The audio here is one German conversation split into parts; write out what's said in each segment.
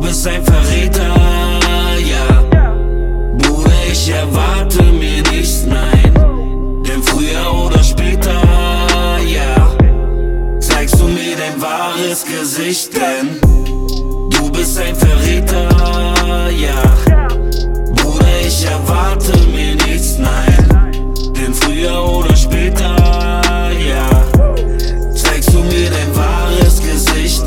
bist ein Verräter, ja. Bruder, ich erwarte mir nichts, nein. Denn früher oder später, ja, zeigst du mir dein wahres Gesicht, denn du bist ein Verräter, ja. Bruder, ich erwarte mir nichts, nein. Denn früher oder später, ja, zeigst du mir dein wahres Gesicht.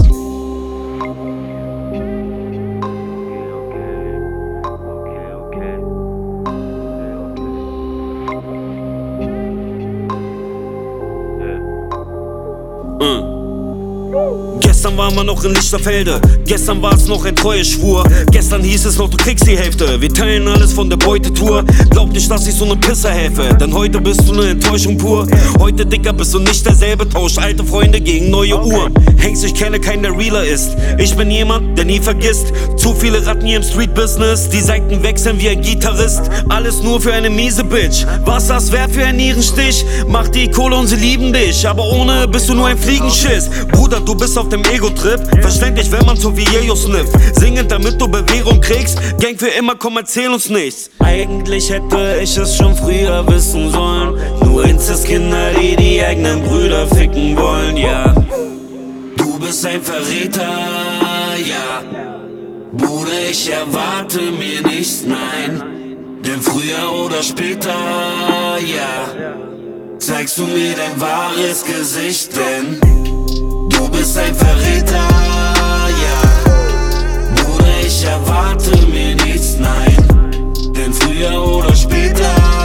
Gestern waren wir noch in Lichterfelde, gestern war es noch ein treuer Schwur. Gestern hieß es noch, du kriegst die Hälfte, wir teilen alles von der Beutetour. Glaub nicht, dass ich so ne Pisser helfe, denn heute bist du ne Enttäuschung pur. Heute, Dicker, bist du nicht derselbe, tausch alte Freunde gegen neue Uhren. Hengst, ich kenne keinen, der realer ist. Ich bin jemand, der nie vergisst. Zu viele Ratten hier im Street-Business, die Seiten wechseln wie ein Gitarrist. Alles nur für eine miese Bitch, was das wert für einen Nierenstich? Mach die Kohle und sie lieben dich, aber ohne bist du nur ein Fliegenschiss. Bruder, du bist auf dem Ego-Trip, verständlich, wenn man so wie Yeo snifft. Singend, damit du Bewährung kriegst, Gang für immer, komm, erzähl uns nichts. Eigentlich hätte ich es schon früher wissen sollen. Nur Inzestkinder, die die eigenen Brüder ficken wollen, ja. Du bist ein Verräter, ja. Bruder, ich erwarte mir nichts, nein. Denn früher oder später, ja, zeigst du mir dein wahres Gesicht, denn du bist ein Verräter, ja. Bruder, ich erwarte mir nichts, nein. Denn früher oder später,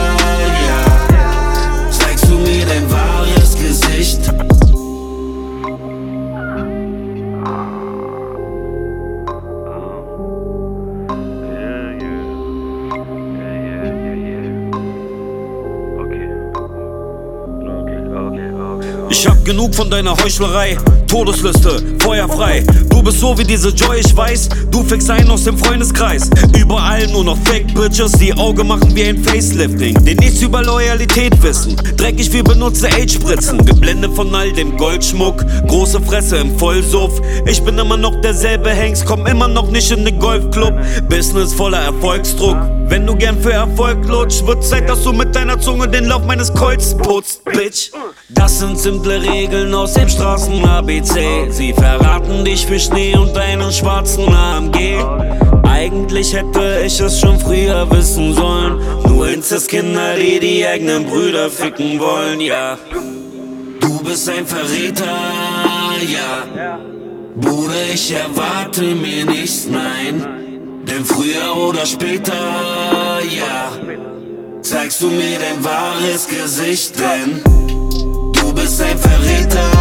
ja, zeigst du mir dein wahres Gesicht. Ich hab genug von deiner Heuchlerei, Todesliste, feuerfrei. Du bist so wie diese Joy, ich weiß, du fickst einen aus dem Freundeskreis. Überall nur noch Fake-Bitches, die Auge machen wie ein Facelifting, die nichts über Loyalität wissen. Dreckig wie benutze AIDS-Spritzen, geblendet von all dem Goldschmuck, große Fresse im Vollsuff. Ich bin immer noch derselbe Hengst, komm immer noch nicht in den Golfclub. Business voller Erfolgsdruck. Wenn du gern für Erfolg lutsch, wird Zeit, dass du mit deiner Zunge den Lauf meines Kolz putzt, Bitch. Das sind simple Regeln aus dem Straßen-ABC. Sie verraten dich für Schnee und deinen schwarzen AMG. Eigentlich hätte ich es schon früher wissen sollen. Nur Inzestkinder, die die eigenen Brüder ficken wollen, ja. Du bist ein Verräter, ja. Bruder, ich erwarte mir nichts, nein. Denn früher oder später, ja, zeigst du mir dein wahres Gesicht, denn du bist ein Verräter,